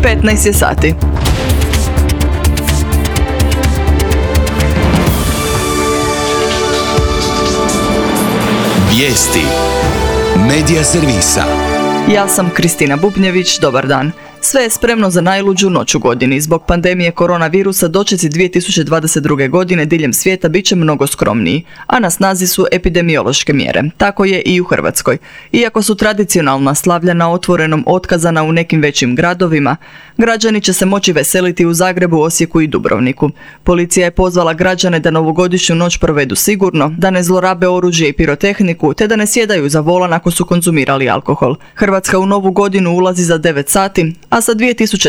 15 je sati. Vijesti Medija servisa. Ja sam Kristina Bubnjević, dobar dan. Sve je spremno za najluđu noć u godini. Zbog pandemije koronavirusa dočeci 2022. godine diljem svijeta bit će mnogo skromniji, a na snazi su epidemiološke mjere. Tako je i u Hrvatskoj. Iako su tradicionalna slavlja na otvorenom otkazana u nekim većim gradovima, građani će se moći veseliti u Zagrebu, Osijeku i Dubrovniku. Policija je pozvala građane da novogodišnju noć provedu sigurno, da ne zlorabe oružje i pirotehniku, te da ne sjedaju za volan ako su konzumirali alkohol. Hrvatska u novu godinu ulazi za 9 sati, a sa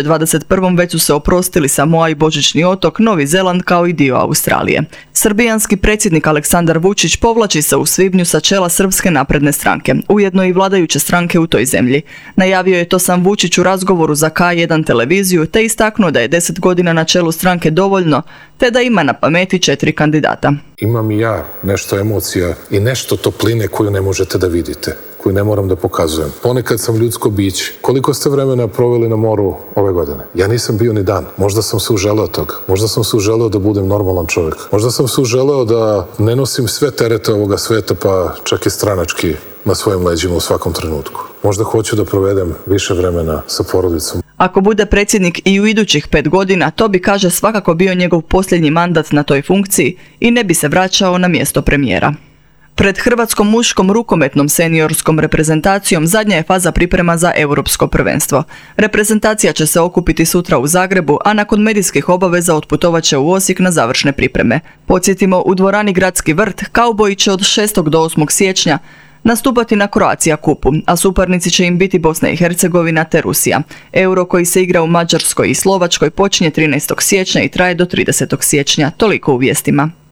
2021. već su se oprostili Samoa i Božićni otok, Novi Zeland kao i dio Australije. Srbijanski predsjednik Aleksandar Vučić povlači se u svibnju sa čela Srpske napredne stranke, ujedno i vladajuće stranke u toj zemlji. Najavio je to sam Vučić u razgovoru za K1 televiziju, te istaknuo da je 10 godina na čelu stranke dovoljno, te da ima na pameti 4 kandidata. Imam i ja nešto emocija i nešto topline koju ne možete da vidite, koju ne moram da pokazujem. Ponekad sam ljudsko biće. Koliko ste vremena proveli na moru ove godine? Ja nisam bio ni dan. Možda sam se uželeo toga. Možda sam se uželeo da budem normalan čovjek. Možda sam se uželeo da ne nosim sve terete ovoga sveta, pa čak i stranački na svojim leđima u svakom trenutku. Možda hoću da provedem više vremena sa porodicom. Ako bude predsjednik i u idućih 5 godina, to bi, kaže, svakako bio njegov posljednji mandat na toj funkciji i ne bi se vraćao na mjesto premijera. Pred hrvatskom muškom rukometnom seniorskom reprezentacijom zadnja je faza priprema za europsko prvenstvo. Reprezentacija će se okupiti sutra u Zagrebu, a nakon medijskih obaveza otputovat će u Osijek na završne pripreme. Podsjetimo, u dvorani Gradski vrt kauboji će od 6. do 8. siječnja nastupati na Croatia Cupu, a suparnici će im biti Bosna i Hercegovina te Rusija. Euro koji se igra u Mađarskoj i Slovačkoj počinje 13. siječnja i traje do 30. siječnja. Toliko u vijestima.